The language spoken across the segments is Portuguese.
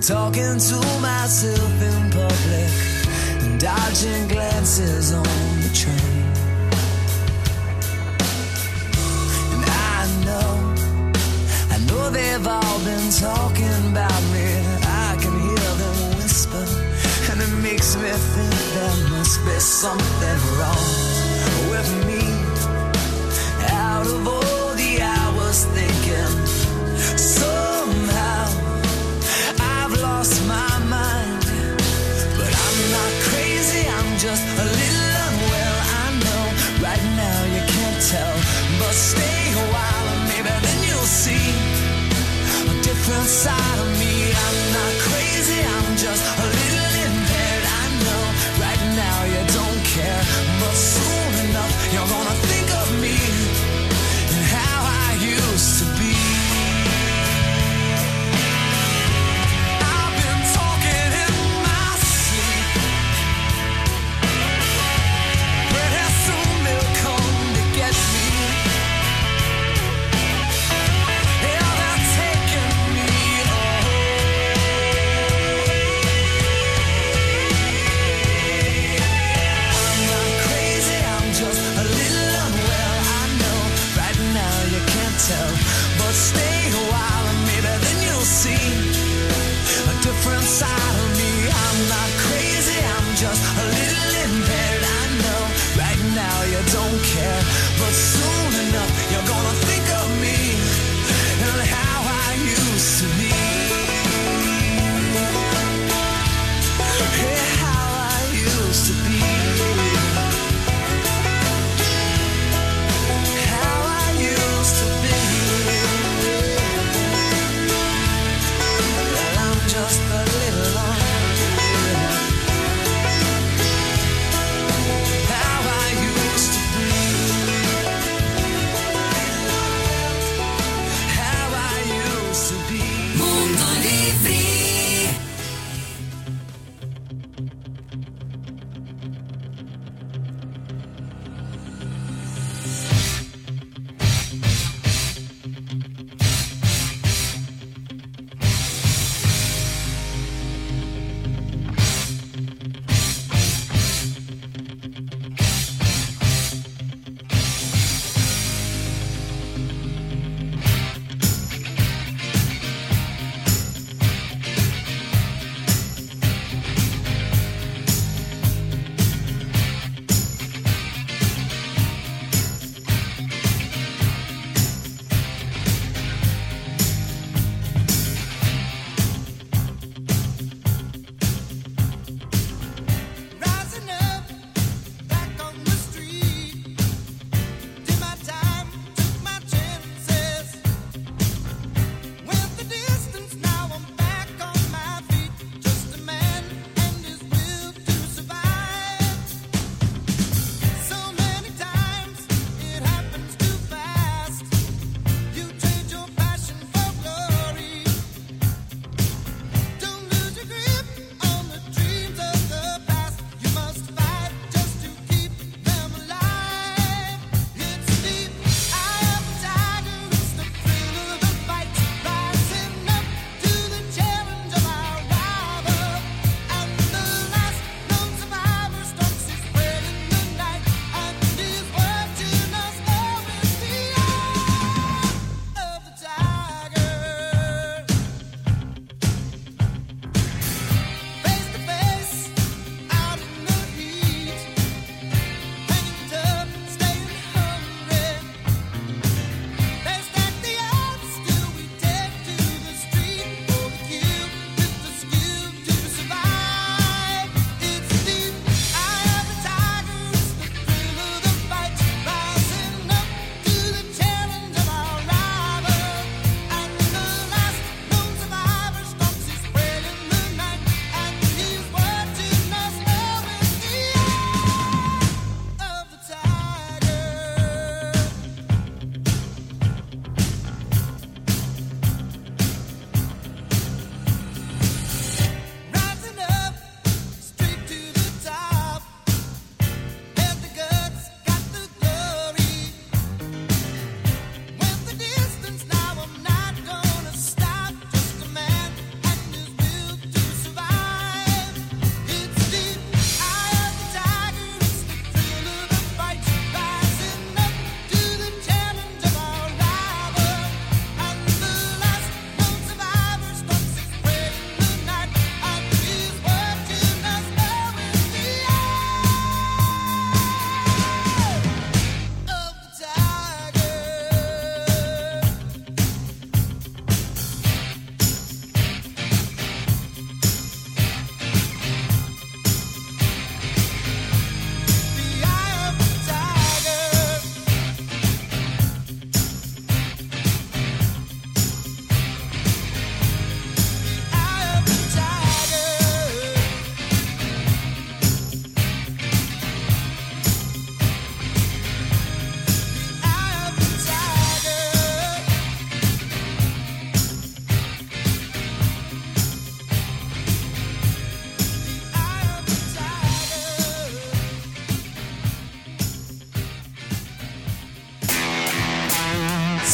talking to myself in public, dodging glances on the train. And I know they've all been talking about me. I can hear them whisper, and it makes me think there must be something wrong with me. Out of all the hours thinking, somehow I've lost my mind. But I'm not crazy, I'm just a little unwell. I know right now you can't tell, but stay a while and maybe then you'll see a different side of me. I'm not crazy, I'm just a little impaired. I know right now you don't care, but soon enough you're gonna think of me and how I used to be. I've been talking in my sleep. Pretty soon they'll come to get me. Yeah, they're taking me away. I'm not crazy, I'm just a little unwell. I know right now you can't tell, but stay a while and maybe then you'll see a different side of me. I'm not crazy, I'm just a little impaired. I know right now you don't care, but soon enough you're gonna think of me and how I used to be. Yeah, how I used to be. How I used to be. Well, I'm just a little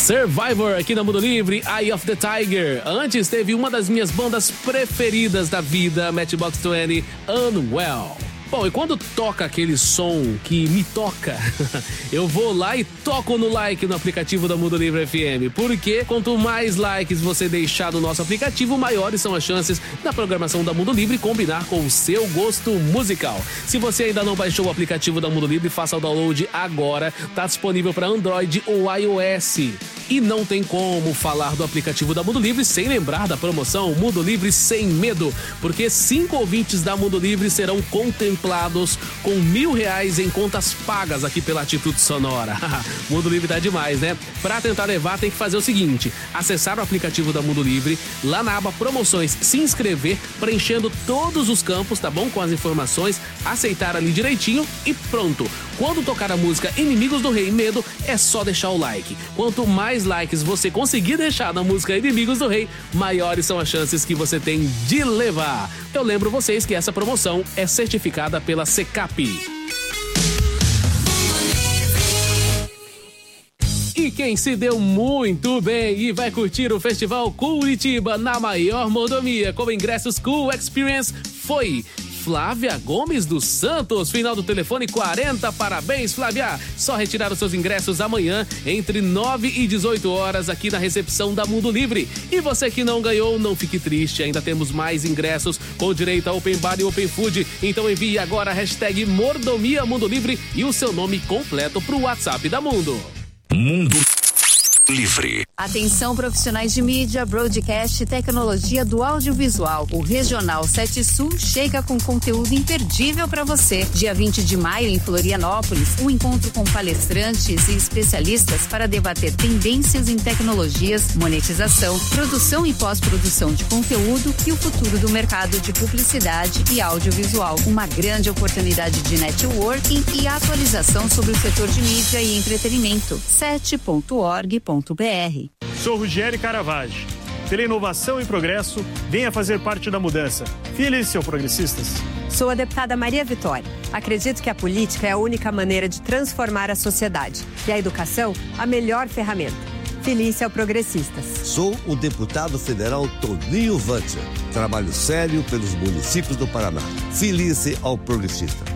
Survivor aqui na Mundo Livre, Eye of the Tiger. Antes teve uma das minhas bandas preferidas da vida, Matchbox 20, Unwell. Bom, e quando toca aquele som que me toca, eu vou lá e toco no like no aplicativo da Mundo Livre FM. Porque quanto mais likes você deixar no nosso aplicativo, maiores são as chances da programação da Mundo Livre combinar com o seu gosto musical. Se você ainda não baixou o aplicativo da Mundo Livre, faça o download agora. Tá disponível para Android ou iOS. E não tem como falar do aplicativo da Mundo Livre sem lembrar da promoção Mundo Livre Sem Medo, porque 5 ouvintes da Mundo Livre serão contemplados com R$1.000 em contas pagas aqui pela Atitude Sonora. Mundo Livre tá demais, né? Pra tentar levar tem que fazer o seguinte: acessar o aplicativo da Mundo Livre, lá na aba Promoções, se inscrever, preenchendo todos os campos, tá bom? Com as informações, aceitar ali direitinho e pronto. Quando tocar a música Inimigos do Rei Medo, é só deixar o like. Quanto mais likes você conseguir deixar na música Inimigos do Rei, maiores são as chances que você tem de levar. Eu lembro vocês que essa promoção é certificada pela Secap. E quem se deu muito bem e vai curtir o Festival Curitiba na maior mordomia com ingressos Cool Experience foi Flávia Gomes dos Santos, final do telefone 40. Parabéns, Flávia! Só retirar os seus ingressos amanhã entre 9 e 18 horas aqui na recepção da Mundo Livre. E você que não ganhou, não fique triste, ainda temos mais ingressos com direito a Open Bar e Open Food. Então envie agora a hashtag Mordomia Mundo Livre e o seu nome completo pro WhatsApp da Mundo. Mundo Livre. Atenção profissionais de mídia, broadcast e tecnologia do audiovisual. O Regional 7 Sul chega com conteúdo imperdível para você. Dia 20 de maio em Florianópolis, um encontro com palestrantes e especialistas para debater tendências em tecnologias, monetização, produção e pós-produção de conteúdo e o futuro do mercado de publicidade e audiovisual. Uma grande oportunidade de networking e atualização sobre o setor de mídia e entretenimento. 7.org.br. Sou Ruggeri Caravaggio. Pela inovação e progresso, venha fazer parte da mudança. Filice ao Progressistas. Sou a deputada Maria Vitória. Acredito que a política é a única maneira de transformar a sociedade e a educação a melhor ferramenta. Filice ao Progressistas. Sou o deputado federal Toninho Vantia. Trabalho sério pelos municípios do Paraná. Filice ao Progressista.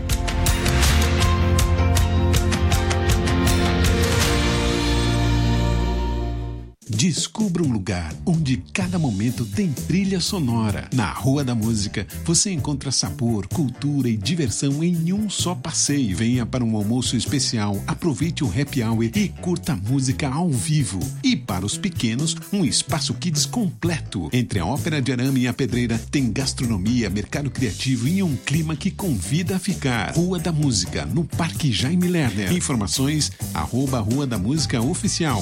Descubra um lugar onde cada momento tem trilha sonora. Na Rua da Música, você encontra sabor, cultura e diversão em um só passeio. Venha para um almoço especial, aproveite o happy hour e curta música ao vivo. E para os pequenos, um espaço kids completo. Entre a Ópera de Arame e a Pedreira, tem gastronomia, mercado criativo e um clima que convida a ficar. Rua da Música, no Parque Jaime Lerner. Informações, @Rua da Música Oficial.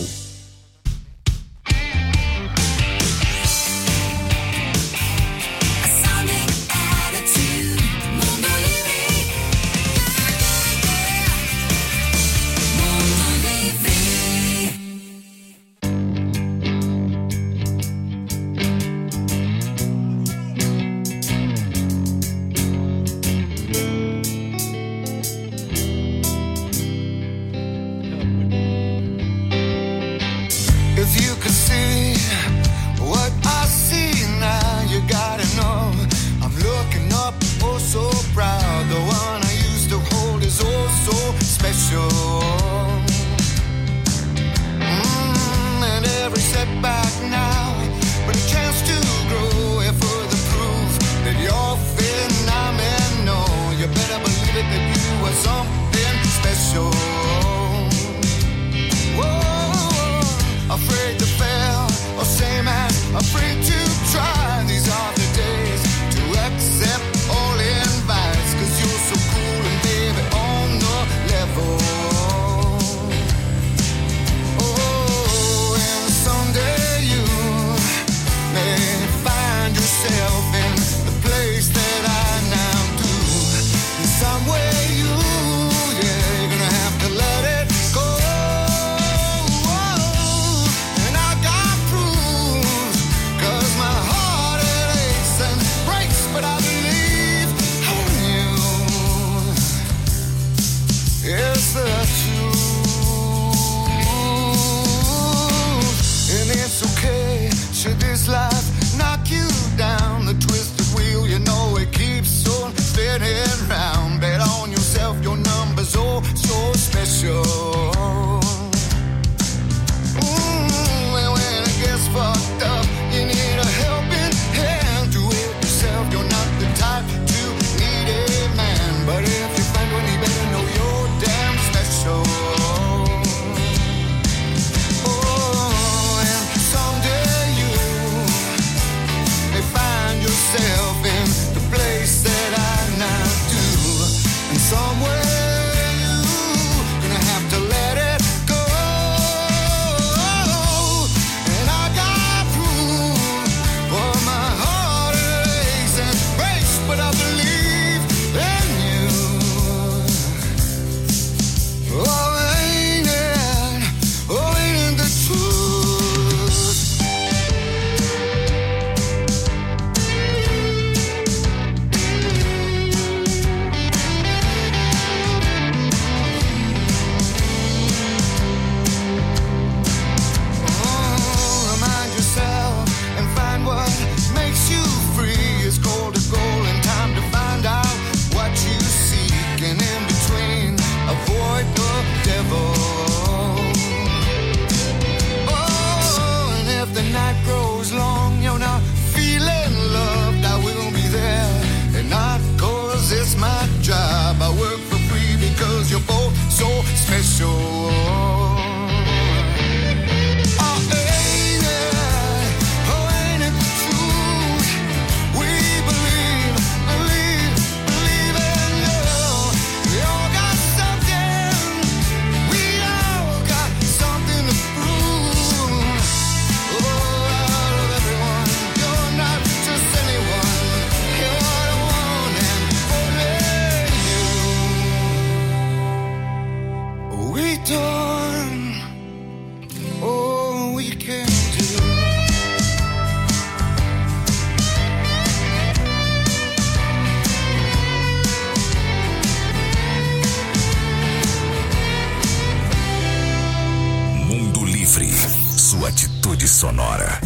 Livre, sua atitude sonora.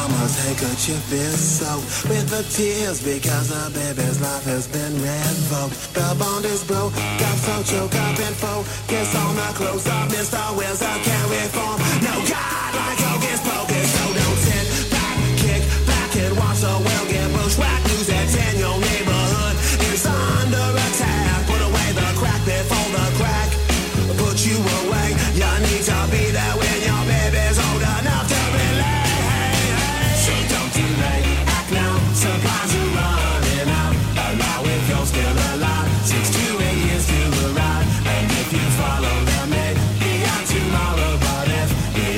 mama's handkerchief is soaked with the tears because the baby's life has been revoked. The bond is broke, got so choked up and focus on the close up. Mr. Wilson can't reform. No God like Hocus Pocus, so don't sit back, kick back and watch the world get bushwhacked. News at 10, your neighborhood is under attack. Put away the crack before the crack put you away. You need to be there when your baby's old enough to relate. So don't delay, act now. Supplies are running out. Allow if you're still alive. 6 to 8 years to arrive. And if you follow them, maybe on tomorrow. But if you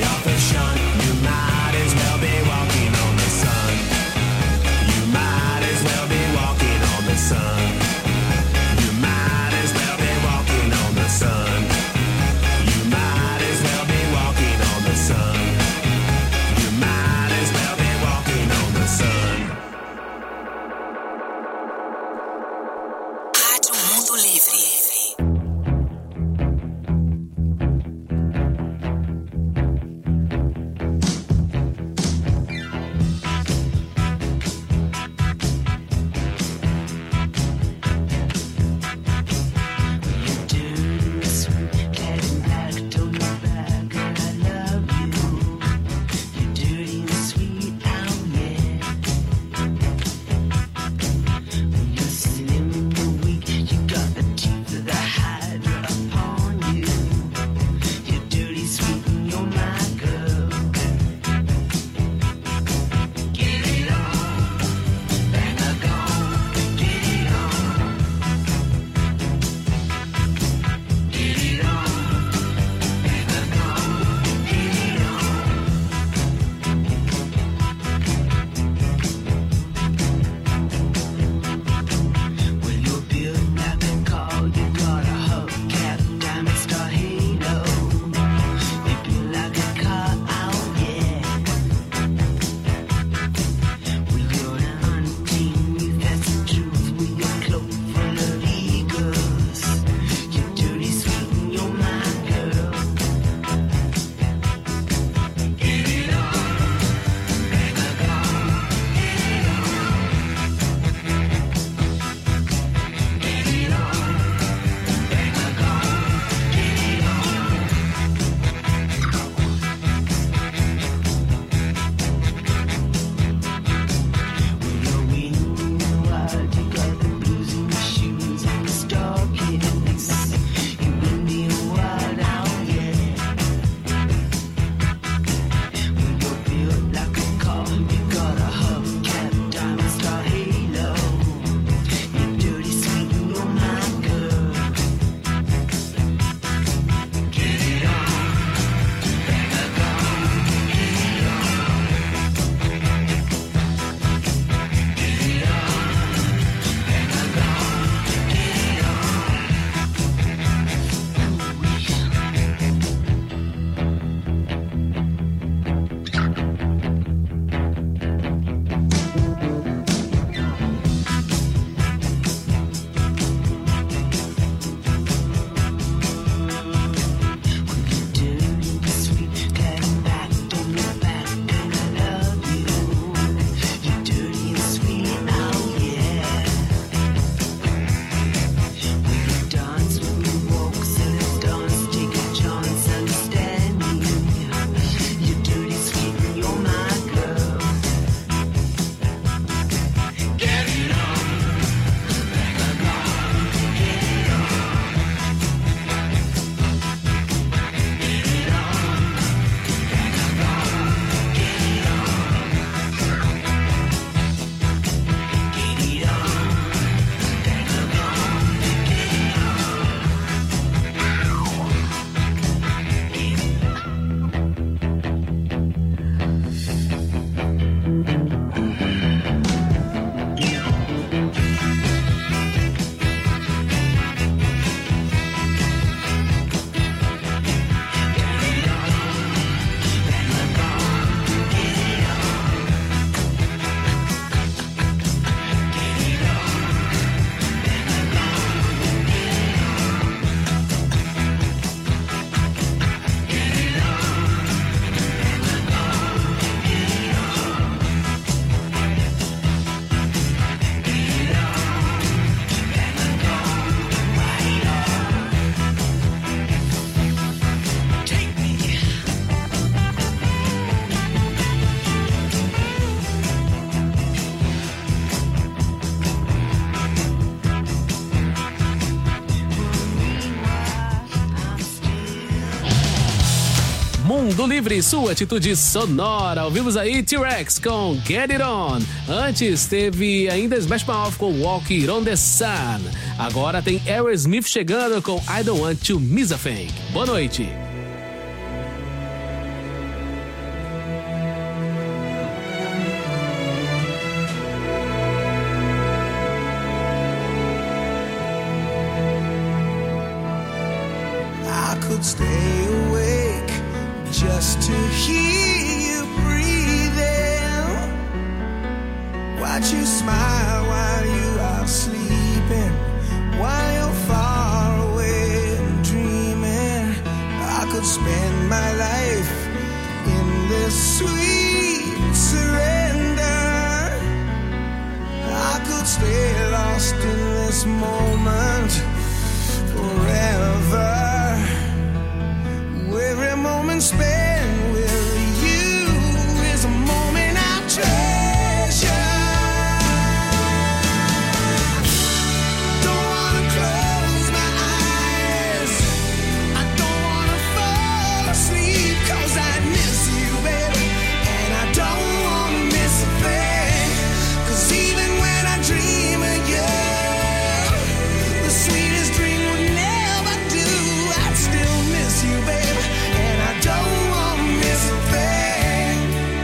Mundo Livre, sua atitude sonora. Ouvimos aí T-Rex com Get It On. Antes teve ainda Smash Mouth com Walk It On The Sun. Agora tem Aerosmith chegando com I Don't Want To Miss A Thing. Boa noite. Stay awake just to hear you breathing. Watch you smile while you are sleeping, while you're far away and dreaming. I could spend my life in this sweet surrender. I could stay lost in this moment forever. Every moment spent with you is a moment I treasure. Don't wanna close my eyes, I don't wanna fall asleep, 'cause I miss you, baby, and I don't wanna miss a thing. 'Cause even when I dream of you, the sweetest dream would never do. I'd still miss you, baby. Don't want to miss a thing.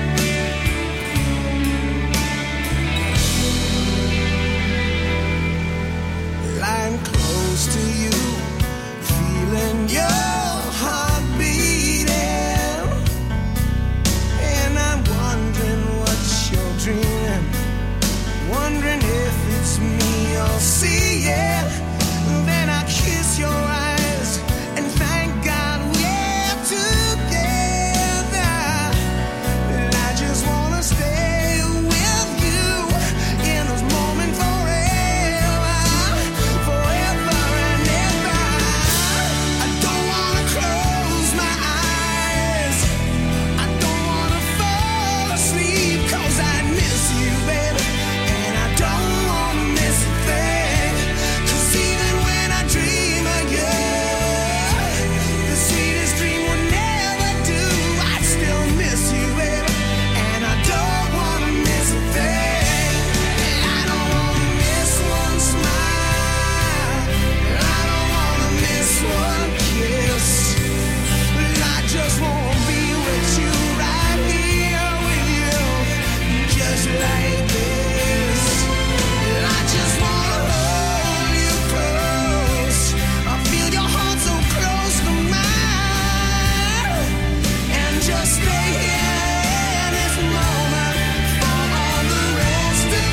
Lying close to you, feeling your heart beating, and I'm wondering what you're dreaming, wondering if it's me you're seeing. Then I kiss your eyes and thank God we're together. And I just wanna stay with you in this moment forever, forever and ever. I don't wanna close my eyes, I don't wanna fall asleep, 'cause I miss you, baby, and I don't wanna miss a thing. 'Cause even when I dream of you, the sweetest dream will never do. I still miss you, baby, and I don't wanna miss a thing. I don't wanna miss one smile, I don't wanna miss one kiss. I just wanna be with you, right here with you, just like this. I just wanna hold you close, I feel your heart so close to mine, and just stay here in this moment for all the rest of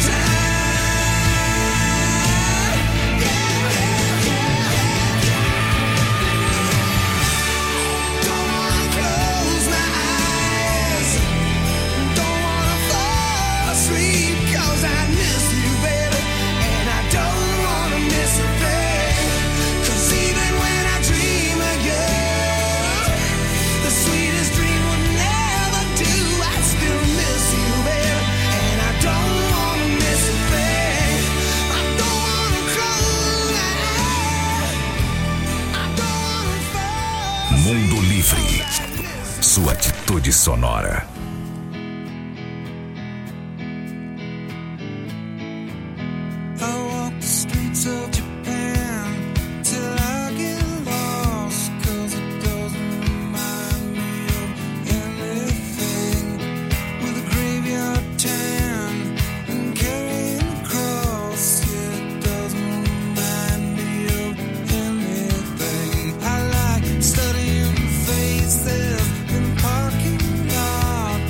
time. Don't wanna close my eyes, don't wanna fall asleep, 'cause I miss you, baby, and I don't wanna miss a thing. 'Cause even when I dream of you, the sweetest dream will never do. I still miss you, baby, and I don't wanna miss a thing. I don't wanna close my eyes, I don't wanna fall asleep. Mundo Livre, sua atitude sonora. I walk the streets of Japan till I get lost, 'cause it doesn't remind me of anything. With a graveyard tan and carrying a cross, it doesn't remind me of anything. I like studying faces in parking lots.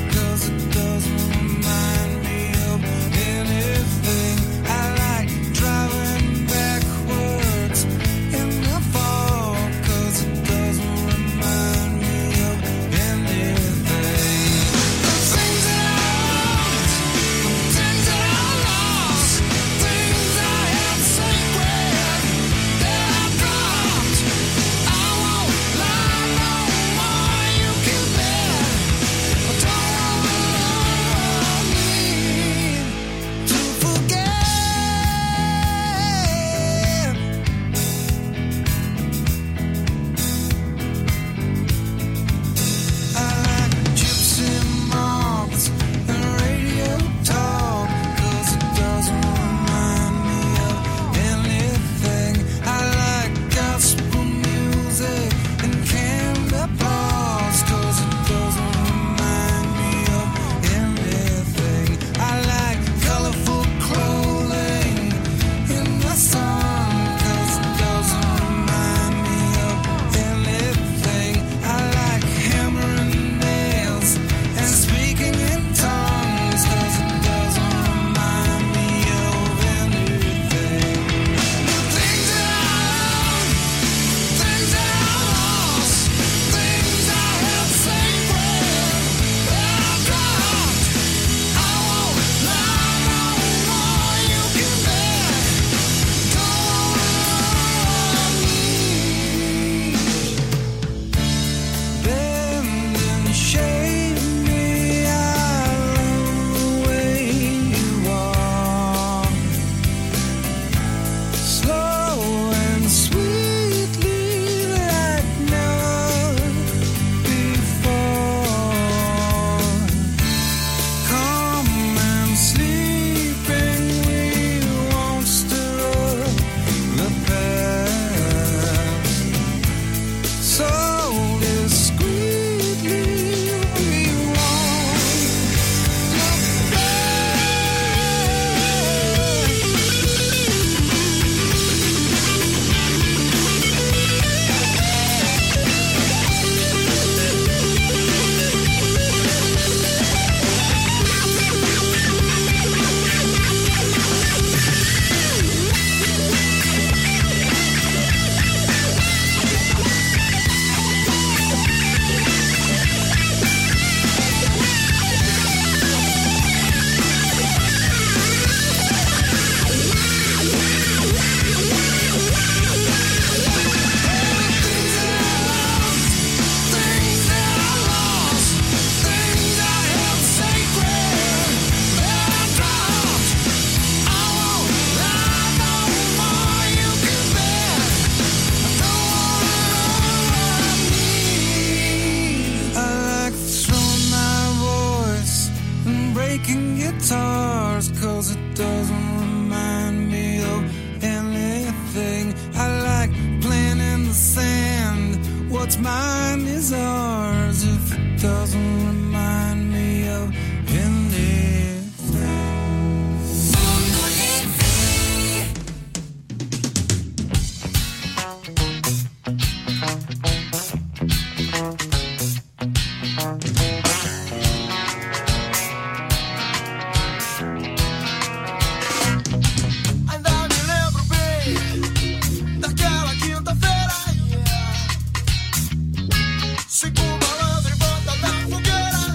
breaking guitars, 'cause it doesn't remind me of anything. I like playing in the sand. What's mine is ours. If it doesn't remind me of anything. Segunda, malandro e banda da fogueira.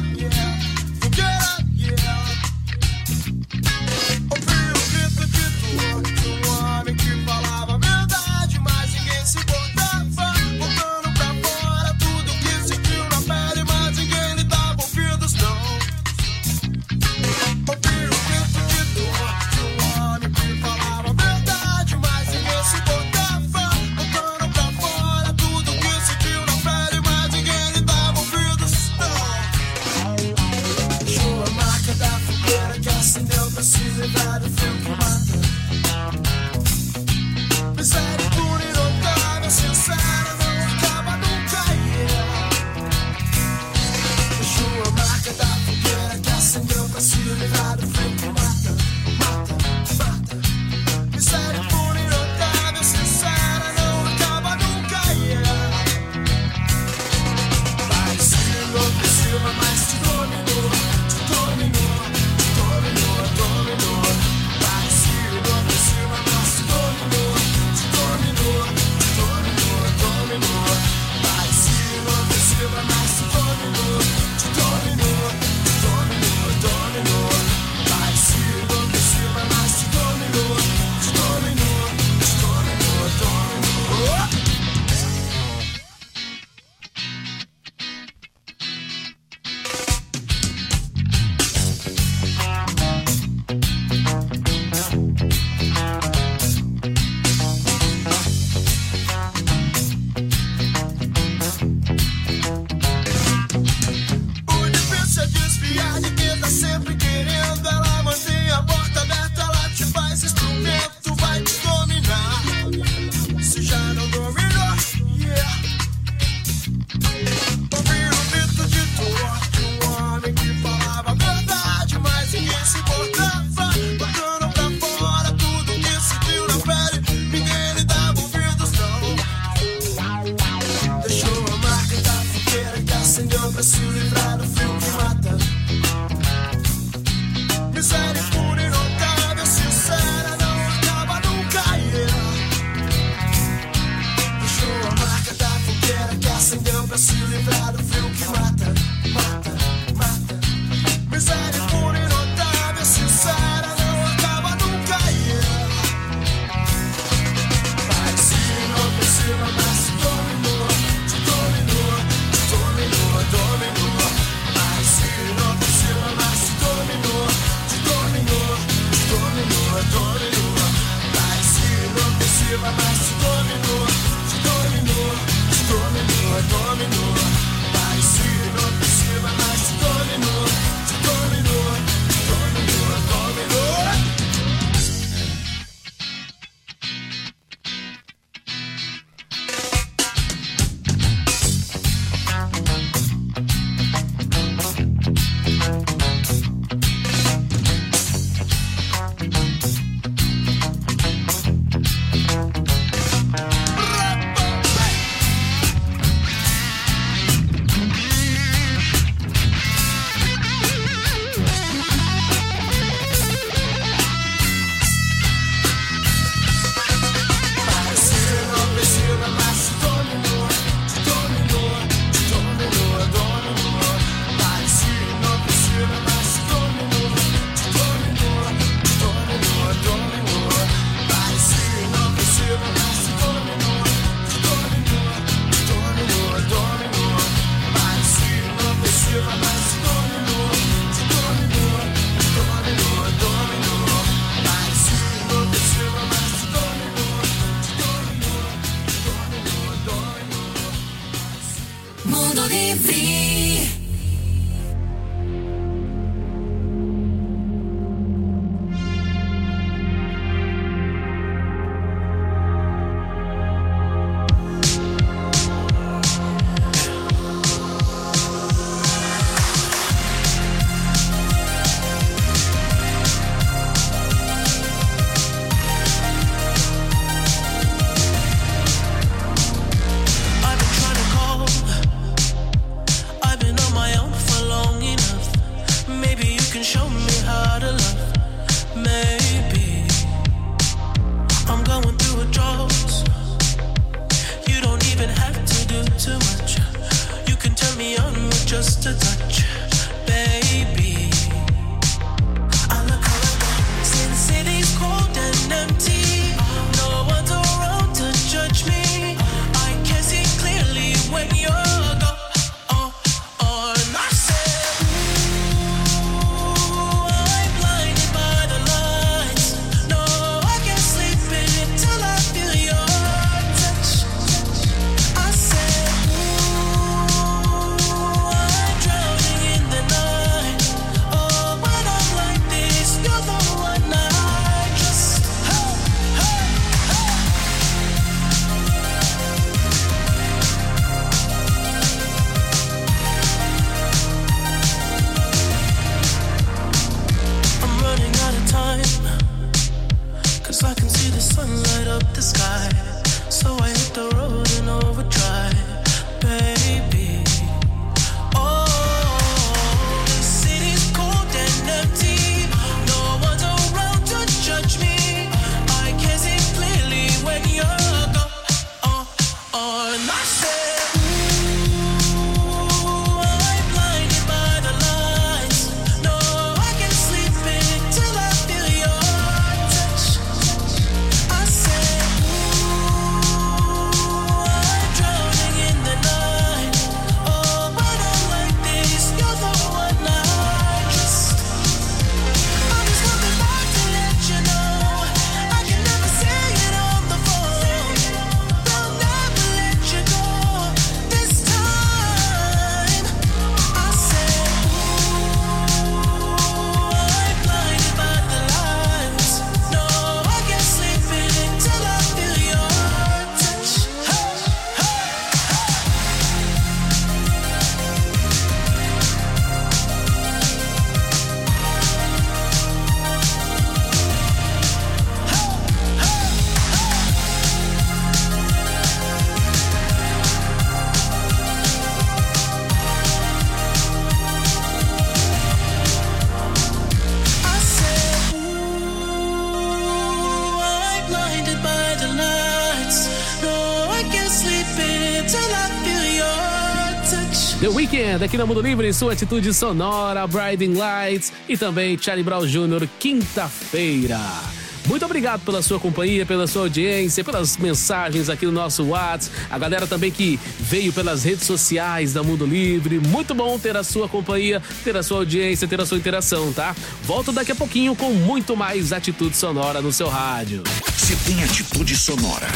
The Weeknd aqui na Mundo Livre, sua atitude sonora, Blinding Lights e também Charlie Brown Jr., quinta-feira. Muito obrigado pela sua companhia, pela sua audiência, pelas mensagens aqui no nosso WhatsApp. A galera também que veio pelas redes sociais da Mundo Livre. Muito bom ter a sua companhia, ter a sua audiência, ter a sua interação, tá? Volto daqui a pouquinho com muito mais atitude sonora no seu rádio. Se tem atitude sonora.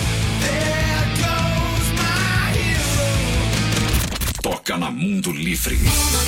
Toca na Mundo Livre.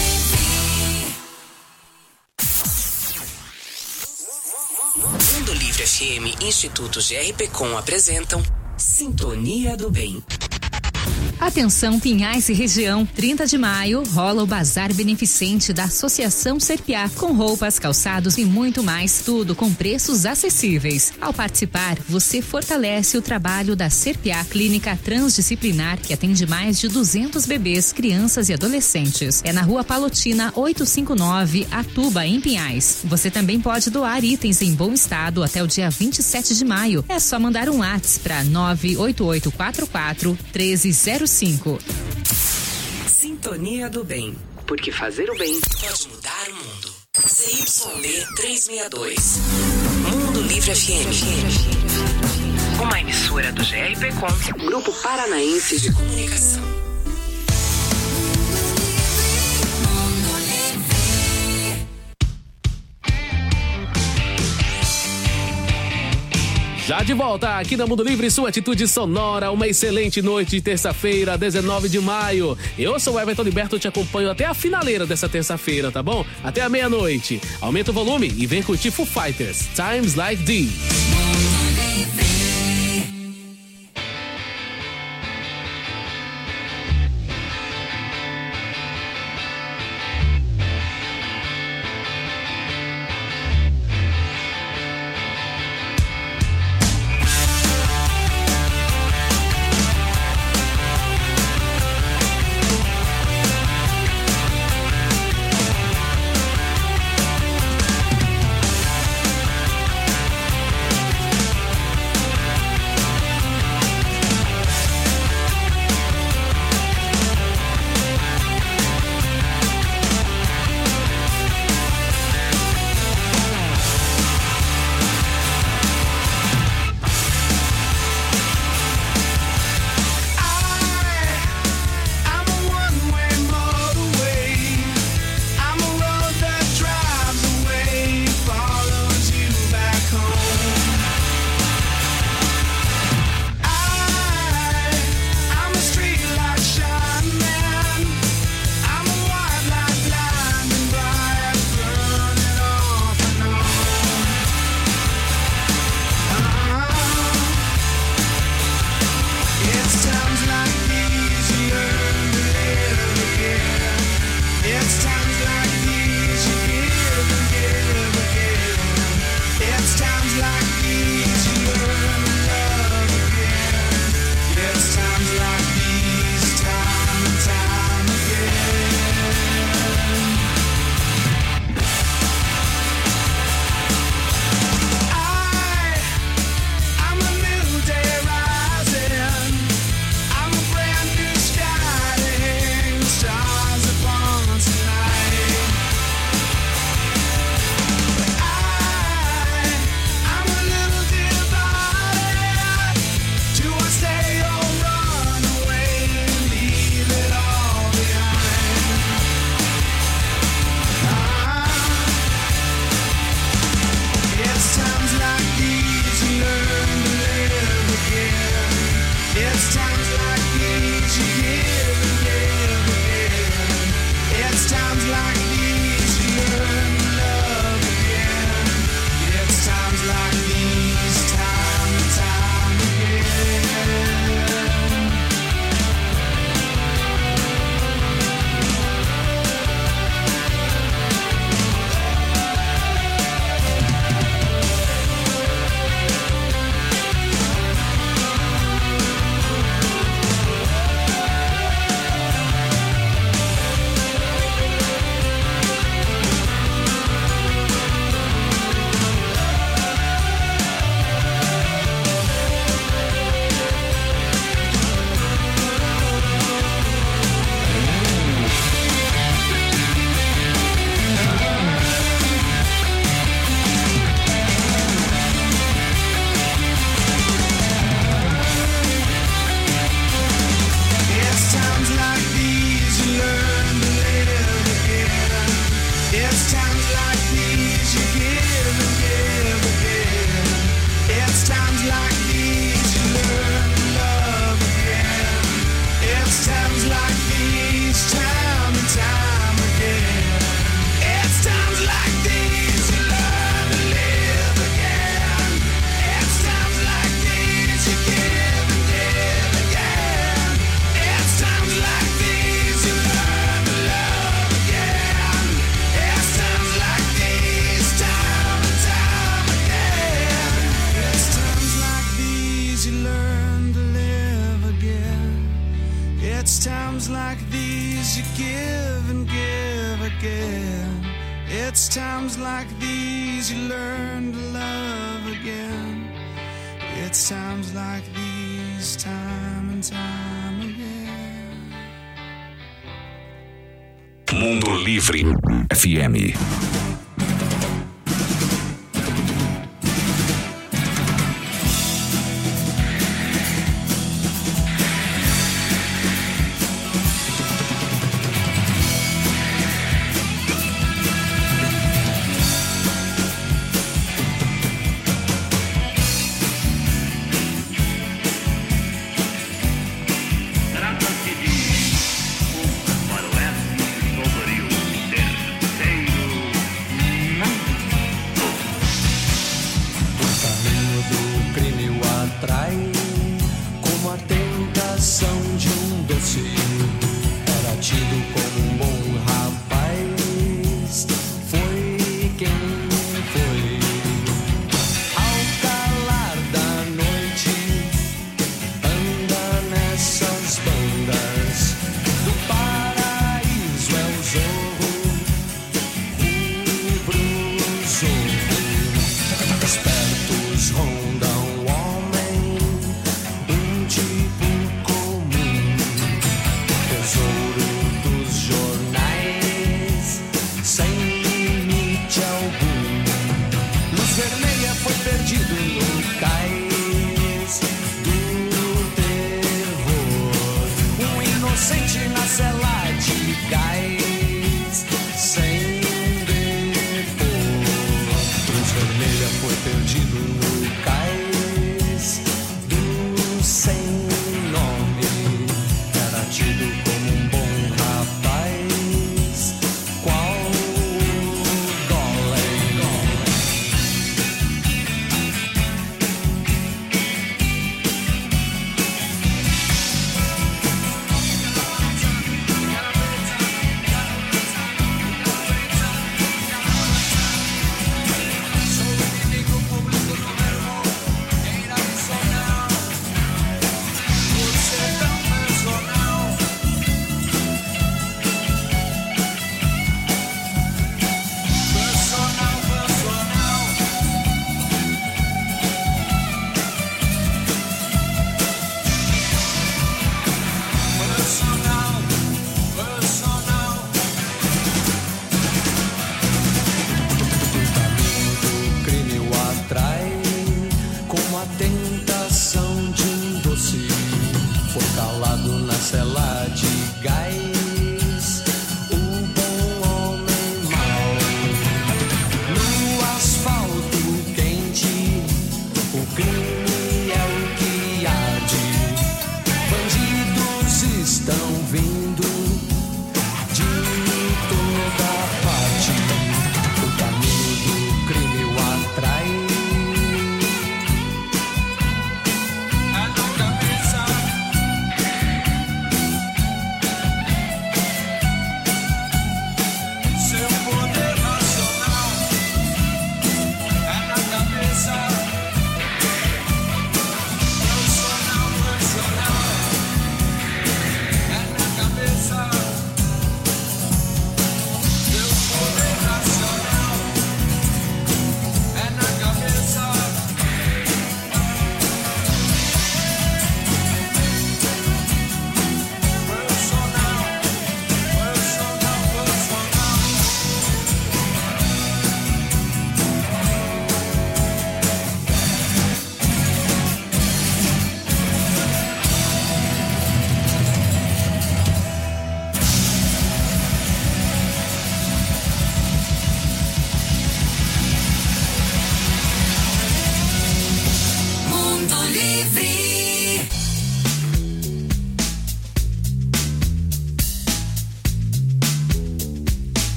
Mundo Livre FM, Instituto GRPcom apresentam Sintonia do Bem. Atenção Pinhais e região, 30 de maio rola o Bazar Beneficente da Associação Serpiá, com roupas, calçados e muito mais, tudo com preços acessíveis. Ao participar, você fortalece o trabalho da Serpiá Clínica Transdisciplinar, que atende mais de 200 bebês, crianças e adolescentes. É na Rua Palotina 859, Atuba, em Pinhais. Você também pode doar itens em bom estado até o dia 27 de maio. É só mandar um WhatsApp para 98844-1305. Sintonia do Bem, porque fazer o bem pode mudar o mundo. CYB 362, Mundo Livre FM, uma emissora do GRPcom, Grupo Paranaense de Comunicação. Já de volta aqui na Mundo Livre, sua atitude sonora, uma excelente noite de terça-feira, 19 de maio. Eu sou o Everton Liberto, te acompanho até a finaleira dessa terça-feira, tá bom? Até a meia-noite. Aumenta o volume e vem curtir Foo Fighters, Times Like These. It's times like these you give and give again. It's times like these you learn to love again. It's times like these, time and time again. It's times like these you learn to live again. It's times like these you give and give again. It's times like these you learn to love again. It's times like these, time and time again. It's times like these you learn to live again. It's times like these you give and give again. It's times like these you learn to love again. It's times like these, time and time again. Mundo Livre FM. Para o oeste, sobre o terceiro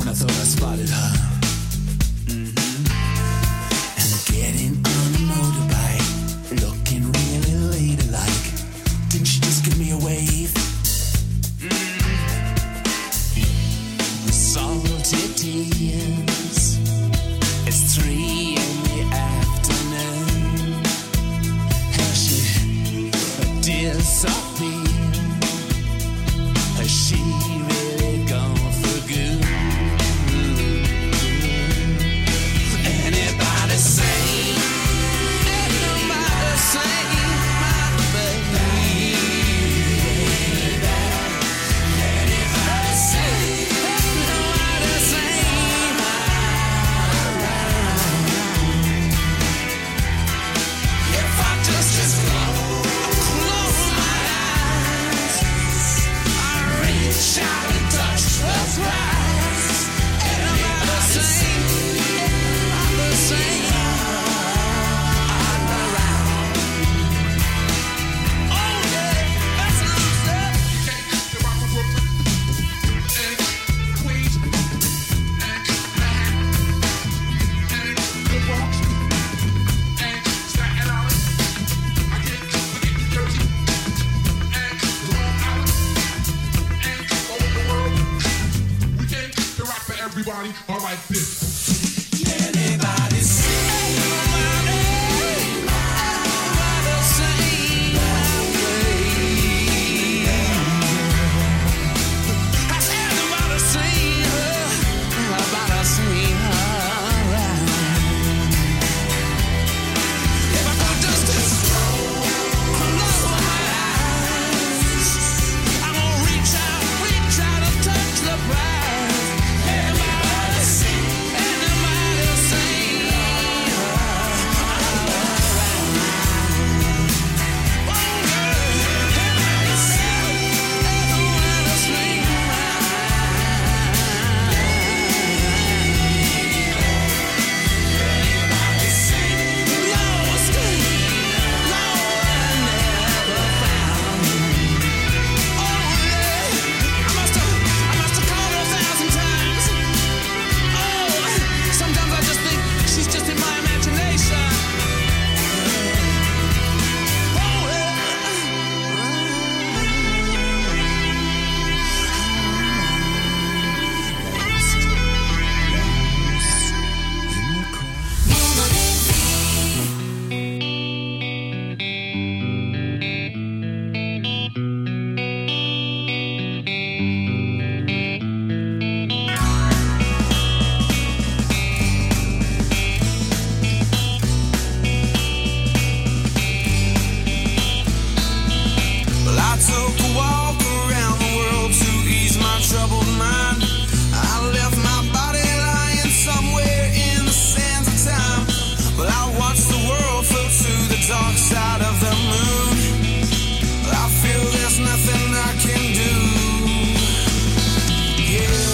I thought I spotted her. And getting on a motorbike, looking really ladylike. Didn't she just give me a wave? Salty tears. It's 3 in the afternoon. Has she disappeared? Has she really gone for good? Anybody say? Anybody say? My baby. Anybody say? Anybody say? If I just close my eyes, I reach out and touch the prize. Anybody say? Anybody say? I'm around. Oh yeah, that's what I'm saying. Everybody, all like this. Anybody say? Anybody say? My baby. Has anybody seen her? Anybody seen her? If I could just close my eyes, I'm gonna reach out and touch the prize. Anybody see? Anybody see? Sometimes I just think she's just in my imagination. Well, I took a walk around the world to ease my troubled mind. I left my body lying somewhere in the sands of time. Well, I watched the world float to the dark side of the moon. I feel there's nothing I can do. Yeah.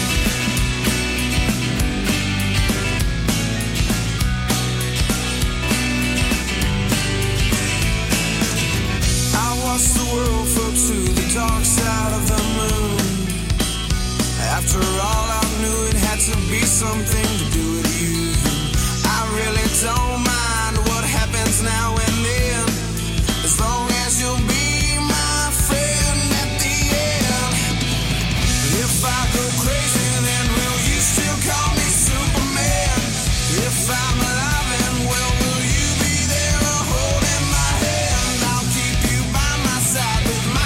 I watched the world float to the dark side of the moon. After all, I knew it had to be something to do with you. I really don't mind what happens now and then, as long as you'll be my friend at the end. If I go crazy, then will you still call me Superman? If I'm alive and well, will you be there holding my hand? I'll keep you by my side with my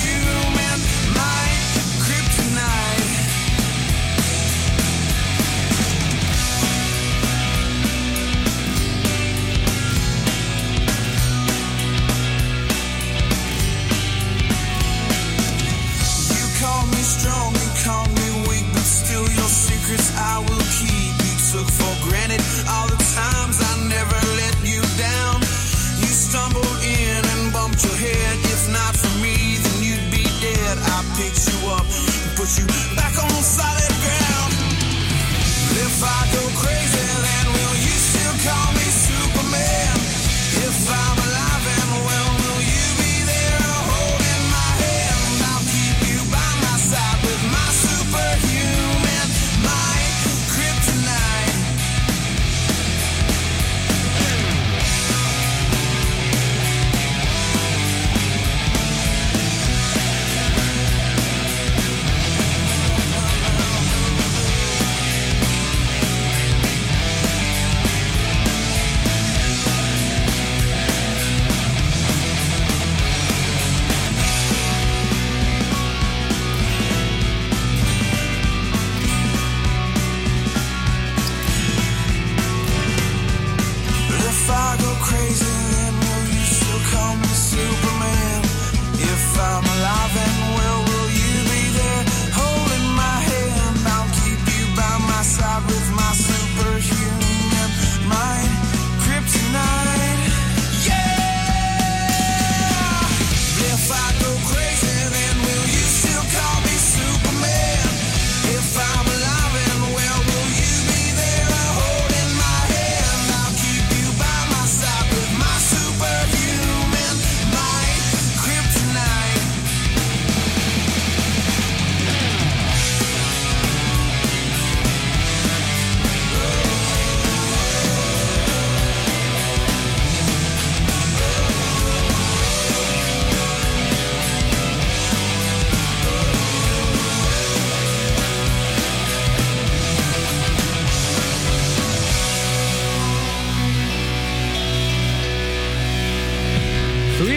superhuman might, kryptonite.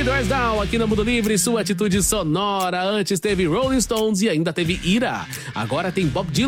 Doors Down aqui na Mundo Livre, sua atitude sonora. Antes teve Rolling Stones e ainda teve Ira. Agora tem Bob Dylan.